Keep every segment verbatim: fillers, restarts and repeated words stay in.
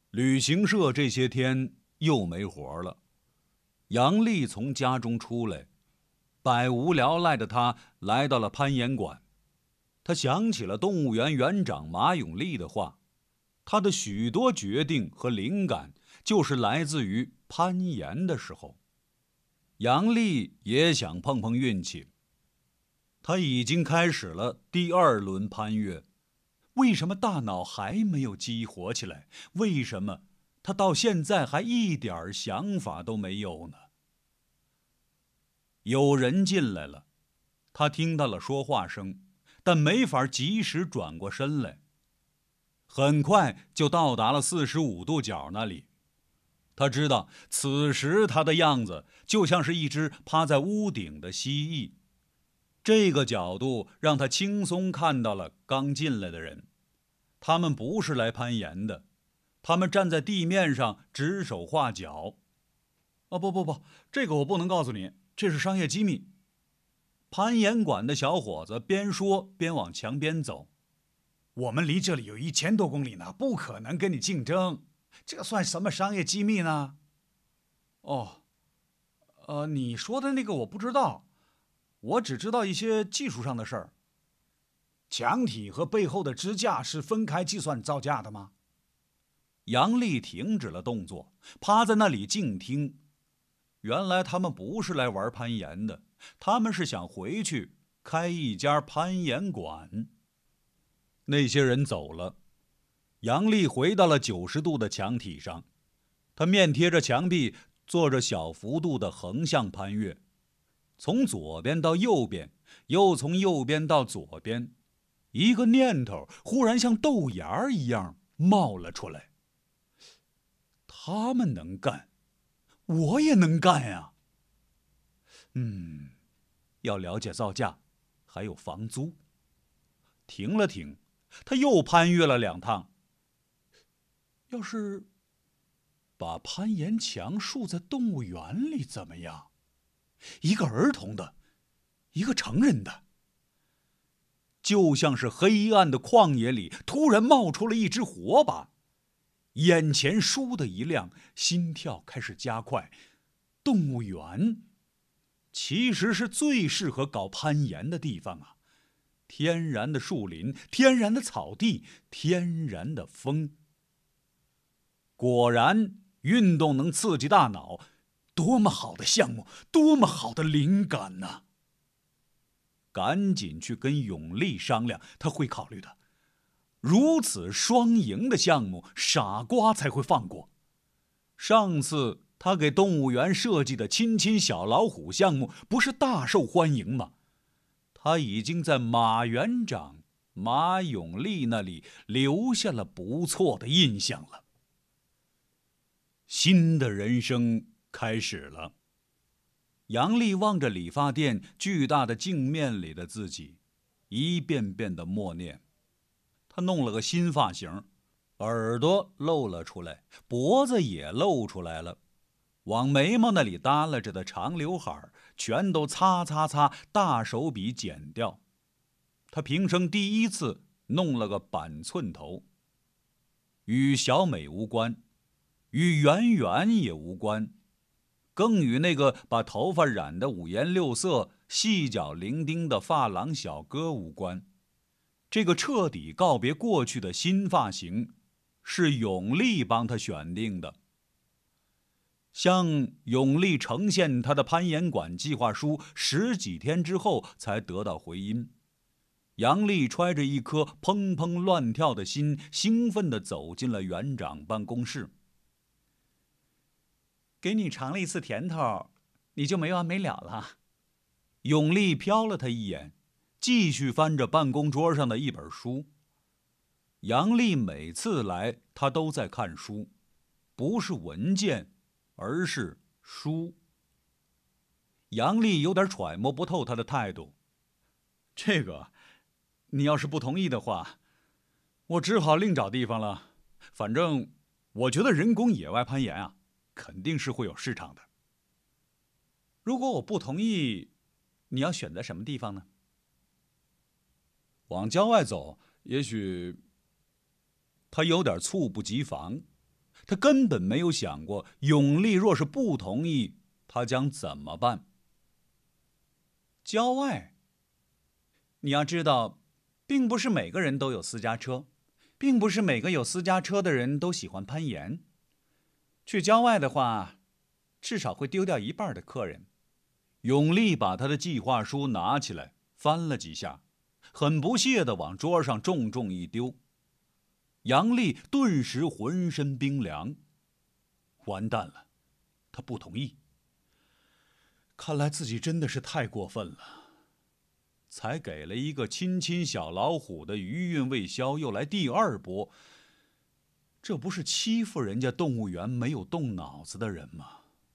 旅行社这些天又没活了。杨丽从家中出来，百无聊赖的他来到了攀岩馆。他想起了动物园园长马永利的话，他的许多决定和灵感就是来自于攀岩的时候。杨丽也想碰碰运气，他已经开始了第二轮攀越。为什么大脑还没有激活起来？为什么他到现在还一点想法都没有呢？有人进来了，他听到了说话声，但没法及时转过身来。很快就到达了四十五度角那里。他知道此时他的样子就像是一只趴在屋顶的蜥蜴。这个角度让他轻松看到了刚进来的人。他们不是来攀岩的，他们站在地面上指手画脚。哦，不不不，这个我不能告诉你，这是商业机密。攀岩馆的小伙子边说边往墙边走。 我们离这里有一千多公里呢，不可能跟你竞争，这算什么商业机密呢？哦，呃，你说的那个我不知道，我只知道一些技术上的事儿。墙体和背后的支架是分开计算造价的吗？ 杨丽停止了动作，趴在那里静听。原来他们不是来玩攀岩的，他们是想回去开一家攀岩馆。那些人走了，杨丽回到了九十度的墙体上，她面贴着墙壁，做着小幅度的横向攀越，从左边到右边，又从右边到左边。一个念头忽然像豆芽一样冒了出来：他们能干，我也能干呀！嗯，要了解造价，还有房租。停了停，他又攀越了两趟。要是把攀岩墙竖在动物园里怎么样？一个儿童的，一个成人的。就像是黑暗的旷野里突然冒出了一只火把，眼前倏地一亮，心跳开始加快。动物园其实是最适合搞攀岩的地方啊！天然的树林，天然的草地，天然的风。果然，运动能刺激大脑，多么好的项目，多么好的灵感呢！赶紧去跟永利商量，他会考虑的。如此双赢的项目，傻瓜才会放过。上次他给动物园设计的亲亲小老虎项目，不是大受欢迎吗？他已经在马园长、马永利那里留下了不错的印象了。新的人生开始了。杨丽望着理发店巨大的镜面里的自己，一遍遍的默念。她弄了个新发型，耳朵露了出来，脖子也露出来了，往眉毛那里耷拉着的长刘海全都擦擦擦，大手笔剪掉。她平生第一次弄了个板寸头。与小美无关，与圆圆也无关，更与那个把头发染得五颜六色、细脚伶仃的发廊小哥无关。这个彻底告别过去的新发型，是永利帮他选定的。向永利呈现他的攀岩馆计划书，十几天之后才得到回音。杨丽揣着一颗砰砰乱跳的心，兴奋地走进了园长办公室。给你尝了一次甜头，你就没完没了了。永利瞟了他一眼，继续翻着办公桌上的一本书。杨丽每次来，他都在看书，不是文件，而是书。杨丽有点揣摩不透他的态度。这个，你要是不同意的话，我只好另找地方了。反正我觉得人工野外攀岩啊，肯定是会有市场的。如果我不同意，你要选择什么地方呢？往郊外走，也许……他有点猝不及防， 他根本没有想过，永利若是不同意，他将怎么办？ 郊外，你要知道，并不是每个人都有私家车，并不是每个有私家车的人都喜欢攀岩。去郊外的话，至少会丢掉一半的客人。 永利把他的计划书拿起来翻了几下，很不屑地往桌上重重一丢。杨丽顿时浑身冰凉，完蛋了，他不同意。看来自己真的是太过分了，才给了一个亲亲小老虎的余韵未消，又来第二波，这不是欺负人家动物园没有动脑子的人吗？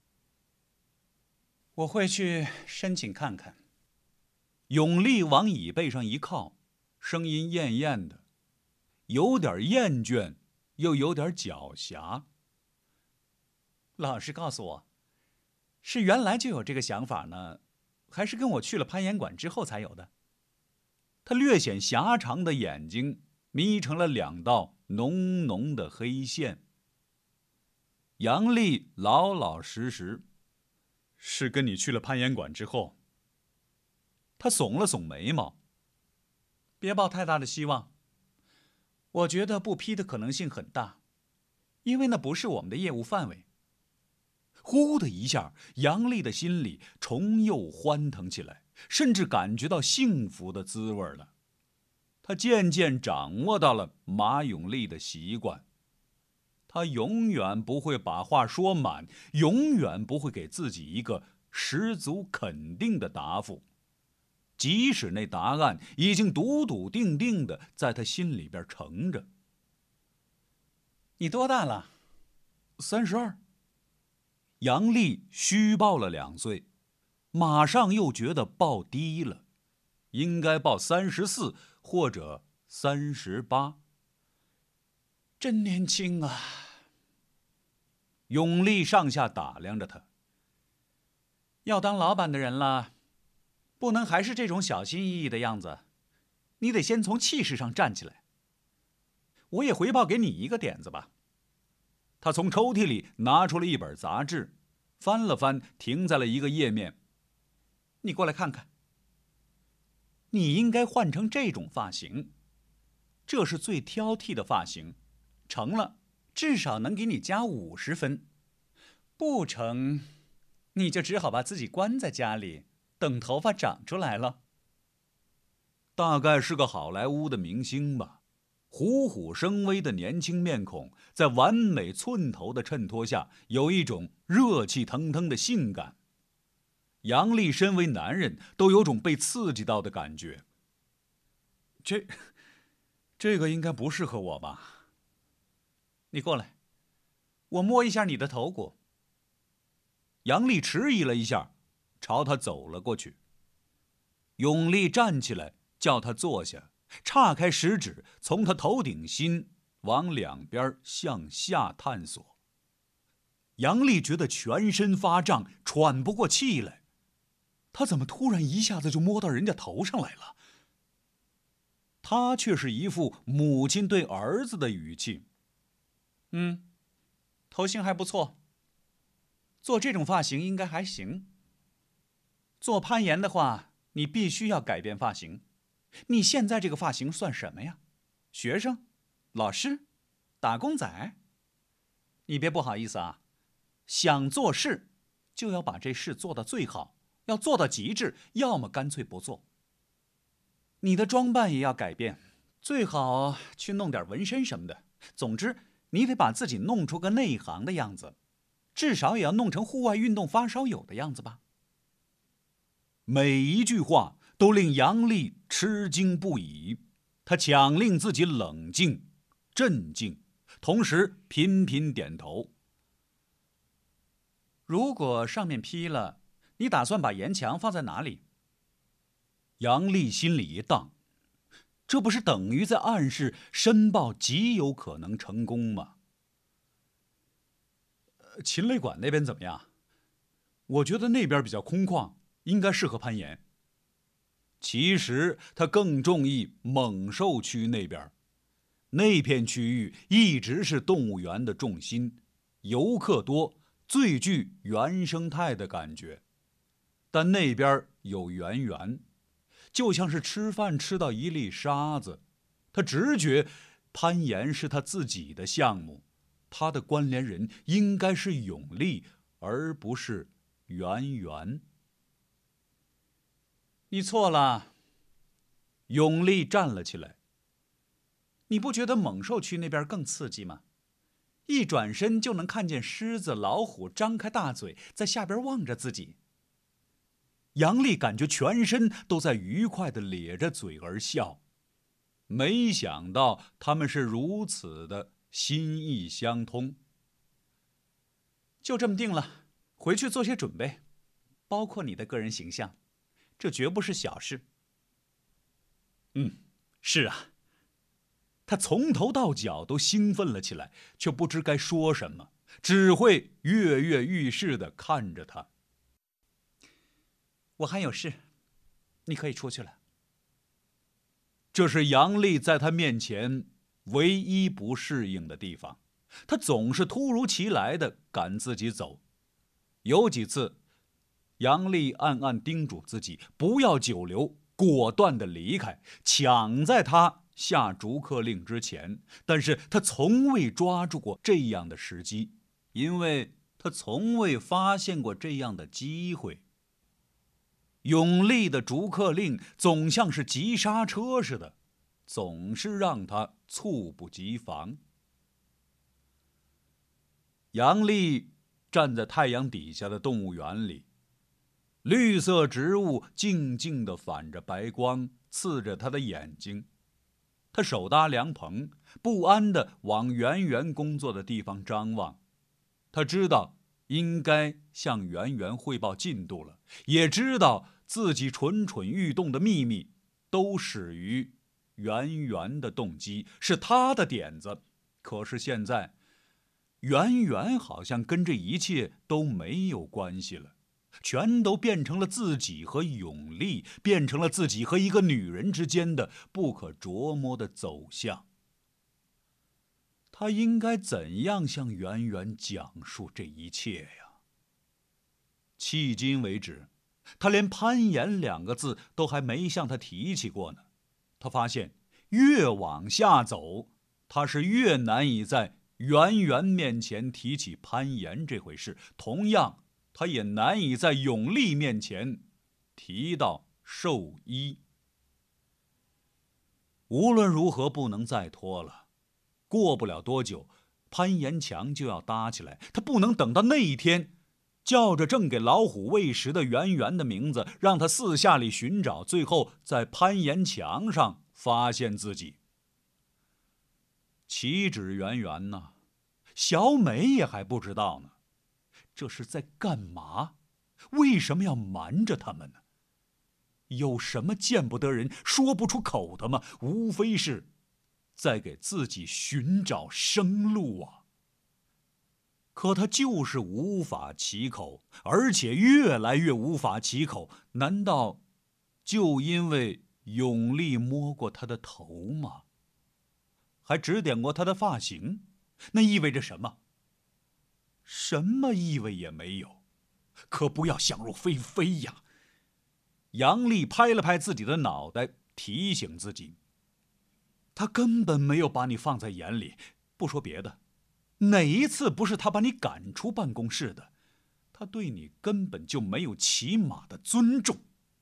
我会去申请看看。 永利往椅背上一靠，声音艳艳的，有点厌倦，又有点狡黠。 老实告诉我，是原来就有这个想法呢，还是跟我去了攀岩馆之后才有的？ 他略显狭长的眼睛眯成了两道浓浓的黑线。杨丽老老实实，是跟你去了攀岩馆之后。他耸了耸眉毛， 别抱太大的希望。我觉得不批的可能性很大，因为那不是我们的业务范围。 呼的一下，杨丽的心里重又欢腾起来，甚至感觉到幸福的滋味了。他渐渐掌握到了马永利的习惯，他永远不会把话说满，永远不会给自己一个十足肯定的答复，即使那答案已经笃笃定定的在他心里边盛着。 你多大了？ 三十二。杨丽虚报了两岁，马上又觉得报低了，应该报三十四或者三十八。 真年轻啊！ 永利上下打量着他。 要当老板的人了，不能还是这种小心翼翼的样子，你得先从气势上站起来。我也回报给你一个点子吧。 他从抽屉里拿出了一本杂志，翻了翻，停在了一个页面。 你过来看看。你应该换成这种发型，这是最挑剔的发型，成了至少能给你加五十分，不成，你就只好把自己关在家里，等头发长出来了。 大概是个好莱坞的明星吧，虎虎生威的年轻面孔，在完美寸头的衬托下，有一种热气腾腾的性感。杨丽身为男人，都有种被刺激到的感觉。这，这个应该不适合我吧？ 你过来，我摸一下你的头骨。 杨丽迟疑了一下，朝他走了过去。永利站起来，叫他坐下，岔开食指，从他头顶心往两边向下探索。杨丽觉得全身发胀，喘不过气来。他怎么突然一下子就摸到人家头上来了？他却是一副母亲对儿子的语气。 嗯，头型还不错。做这种发型应该还行。做攀岩的话，你必须要改变发型。你现在这个发型算什么呀？学生？老师？打工仔？你别不好意思啊，想做事就要把这事做到最好，要做到极致，要么干脆不做。你的装扮也要改变，最好去弄点纹身什么的。总之，你得把自己弄出个内行的样子，至少也要弄成户外运动发烧友的样子吧。 每一句话都令杨丽吃惊不已，她强令自己冷静、镇静，同时频频点头。 如果上面批了，你打算把岩墙放在哪里？ 杨丽心里一荡，这不是等于在暗示申报极有可能成功吗？禽类馆那边怎么样？我觉得那边比较空旷，应该适合攀岩。其实他更中意猛兽区那边，那片区域一直是动物园的重心， 游客多，最具原生态的感觉。但那边有圆圆，就像是吃饭吃到一粒沙子。他直觉攀岩是他自己的项目，他的关联人应该是永利，而不是圆圆。 你错了。 永利站了起来。 你不觉得猛兽区那边更刺激吗？一转身就能看见狮子、老虎张开大嘴在下边望着自己。 杨丽感觉全身都在愉快地咧着嘴而笑，没想到他们是如此的心意相通。 就这么定了，回去做些准备，包括你的个人形象，这绝不是小事。 嗯，是啊。他从头到脚都兴奋了起来，却不知该说什么，只会跃跃欲试地看着他。 我还有事，你可以出去了。 这是杨丽在他面前唯一不适应的地方，他总是突如其来地赶自己走。有几次，杨丽暗暗叮嘱自己不要久留，果断地离开，抢在他下逐客令之前，但是他从未抓住过这样的时机，因为他从未发现过这样的机会。永利的逐客令总像是急刹车似的，总是让他猝不及防。杨丽站在太阳底下的动物园里，绿色植物静静地反着白光，刺着他的眼睛。他手搭凉棚，不安地往圆圆工作的地方张望。他知道应该向圆圆汇报进度了，也知道自己蠢蠢欲动的秘密都始于圆圆的动机，是他的点子。可是现在，圆圆好像跟这一切都没有关系了，全都变成了自己和永利，变成了自己和一个女人之间的不可琢磨的走向。他应该怎样向圆圆讲述这一切呀？迄今为止，他连攀岩两个字都还没向他提起过呢。他发现越往下走，他是越难以在圆圆面前提起攀岩这回事，同样他也难以在永利面前提到兽医。无论如何不能再拖了，过不了多久攀岩墙就要搭起来，他不能等到那一天叫着正给老虎喂食的圆圆的名字，让他四下里寻找，最后在攀岩墙上发现自己。岂止圆圆呢？小美也还不知道呢。这是在干嘛？为什么要瞒着他们呢？有什么见不得人说不出口的吗？无非是在给自己寻找生路啊。可他就是无法启口，而且越来越无法启口。难道就因为永利摸过他的头吗？还指点过他的发型？那意味着什么？什么意味也没有。可不要想入非非呀！杨丽拍了拍自己的脑袋，提醒自己，他根本没有把你放在眼里。不说别的，哪一次不是他把你赶出办公室的？他对你根本就没有起码的尊重。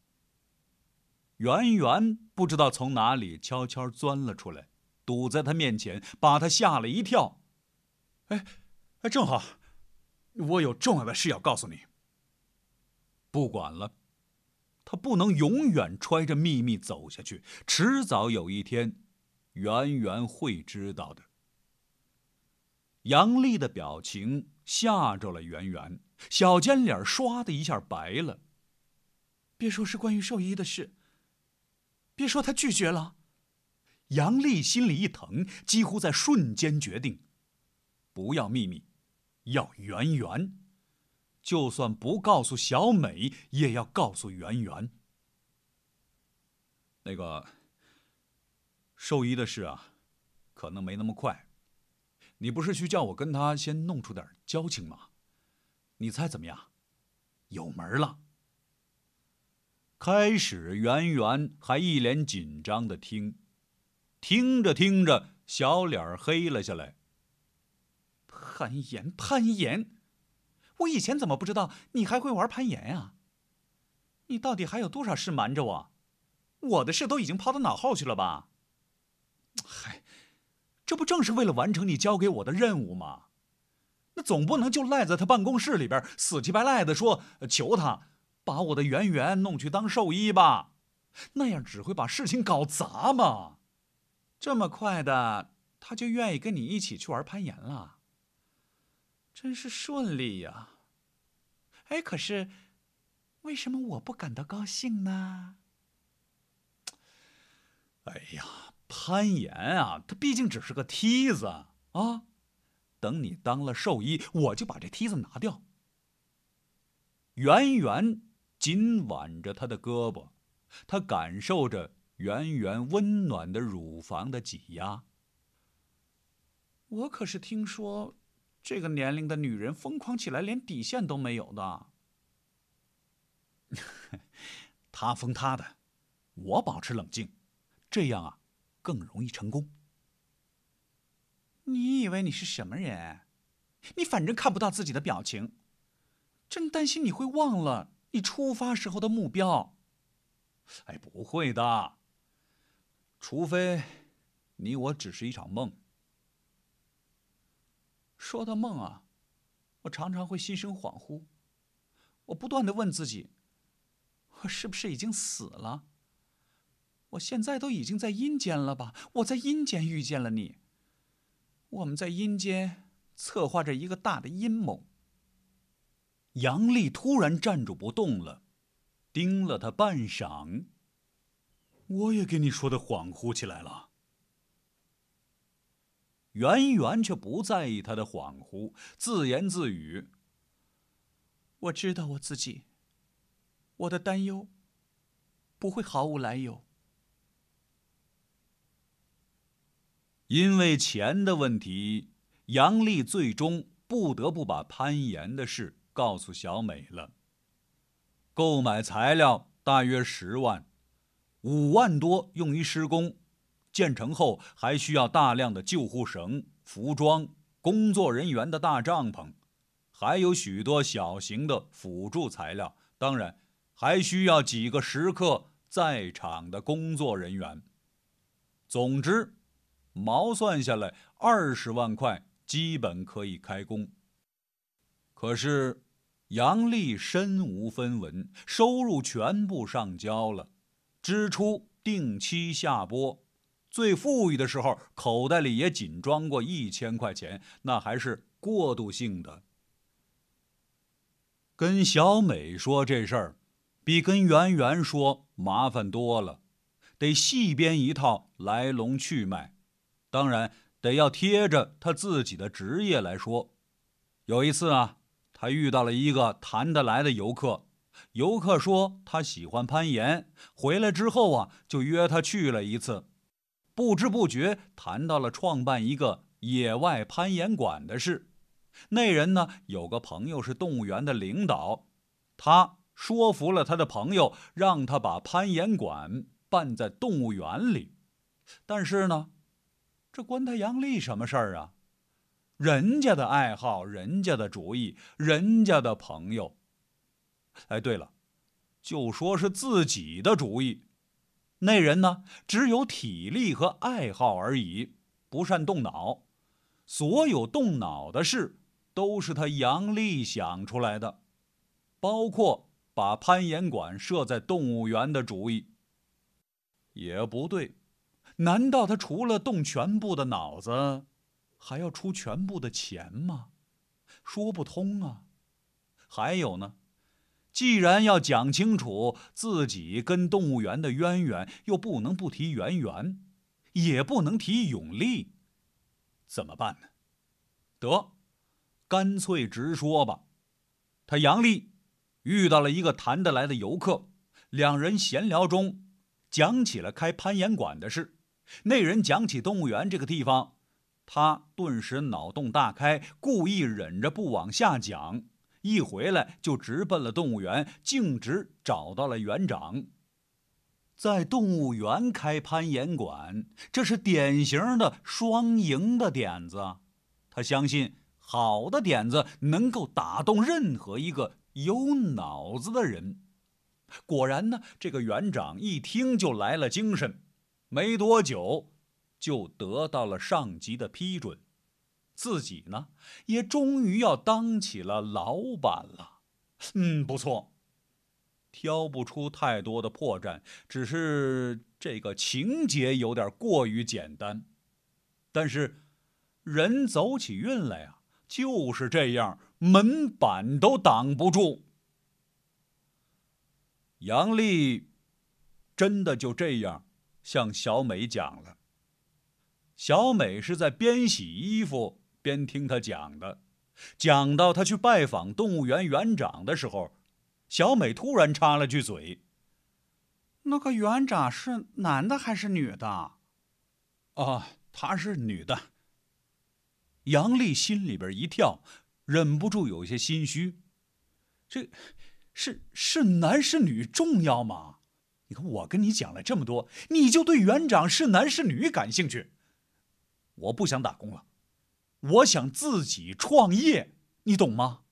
圆圆不知道从哪里悄悄钻了出来，堵在他面前，把他吓了一跳。 哎，哎，正好，我有重要的事要告诉你。 不管了，他不能永远揣着秘密走下去，迟早有一天，圆圆会知道的。杨丽的表情吓着了圆圆，小尖脸唰的一下白了。 别说是关于兽医的事，别说他拒绝了。 杨丽心里一疼，几乎在瞬间决定，不要秘密，要圆圆。就算不告诉小美，也要告诉圆圆。那个兽医的事啊，可能没那么快。 你不是去叫我跟他先弄出点交情吗？你猜怎么样？有门了。开始圆圆还一脸紧张的听，听着听着小脸黑了下来。 攀岩，攀岩，我以前怎么不知道你还会玩攀岩呀？你到底还有多少事瞒着我？我的事都已经抛到脑后去了吧？ 嗨，这不正是为了完成你交给我的任务吗？那总不能就赖在他办公室里边死乞白赖的说求他把我的圆圆弄去当兽医吧，那样只会把事情搞砸嘛。 这么快的他就愿意跟你一起去玩攀岩了，真是顺利呀。哎，可是为什么我不感到高兴呢？ 哎呀，攀岩啊，它毕竟只是个梯子啊。等你当了兽医，我就把这梯子拿掉。圆圆紧挽着他的胳膊，他感受着圆圆温暖的乳房的挤压。 我可是听说，这个年龄的女人疯狂起来连底线都没有的。 他疯他的，我保持冷静，这样啊，更容易成功。 你以为你是什么人？你反正看不到自己的表情，真担心你会忘了你出发时候的目标。 哎，不会的，除非你我只是一场梦。 说到梦啊，我常常会心生恍惚，我不断地问自己，我是不是已经死了？我现在都已经在阴间了吧？我在阴间遇见了你，我们在阴间策划着一个大的阴谋。 杨丽突然站住不动了，盯了他半晌。我也给你说的恍惚起来了。圆圆却不在意他的恍惚，自言自语： 我知道我自己，我的担忧不会毫无来由。 因为钱的问题，杨丽最终不得不把攀岩的事告诉小美了。购买材料大约十万，五万多用于施工，建成后还需要大量的救护绳、服装、工作人员的大帐篷，还有许多小型的辅助材料，当然还需要几个时刻在场的工作人员。总之毛算下来二十万块基本可以开工。可是杨丽身无分文，收入全部上交了，支出定期下拨，最富裕的时候口袋里也仅装过一千块钱，那还是过渡性的。跟小美说这事儿比跟圆圆说麻烦多了，得细编一套来龙去脉，当然得要贴着他自己的职业来说。有一次啊，他遇到了一个谈得来的游客，游客说他喜欢攀岩，回来之后啊，就约他去了一次。不知不觉谈到了创办一个野外攀岩馆的事。那人呢，有个朋友是动物园的领导，他说服了他的朋友，让他把攀岩馆办在动物园里。但是呢，这关他杨丽什么事儿啊？人家的爱好，人家的主意，人家的朋友。哎，对了，就说是自己的主意，那人呢，只有体力和爱好而已，不善动脑。所有动脑的事都是他杨丽想出来的，包括把攀岩馆设在动物园的主意。也不对，难道他除了动全部的脑子，还要出全部的钱吗？说不通啊。还有呢，既然要讲清楚自己跟动物园的渊源，又不能不提圆圆，也不能提永利，怎么办呢？得，干脆直说吧。他杨丽遇到了一个谈得来的游客，两人闲聊中讲起了开攀岩馆的事。那人讲起动物园这个地方， 他顿时脑洞大开，故意忍着不往下讲，一回来就直奔了动物园，径直找到了园长。在动物园开攀岩馆，这是典型的双赢的点子。他相信好的点子能够打动任何一个有脑子的人。果然呢，这个园长一听就来了精神，没多久就得到了上级的批准，自己呢也终于要当起了老板了。嗯，不错，挑不出太多的破绽，只是这个情节有点过于简单。但是人走起运来啊，就是这样，门板都挡不住。杨丽真的就这样向小美讲了。小美是在边洗衣服边听他讲的。讲到他去拜访动物园园长的时候，小美突然插了句嘴：“ 那个园长是男的还是女的？”“ 啊，她是女的。”杨丽心里边一跳，忍不住有些心虚。这是是男是女重要吗？你看我跟你讲了这么多，你就对园长是男是女感兴趣？我不想打工了，我想自己创业，你懂吗？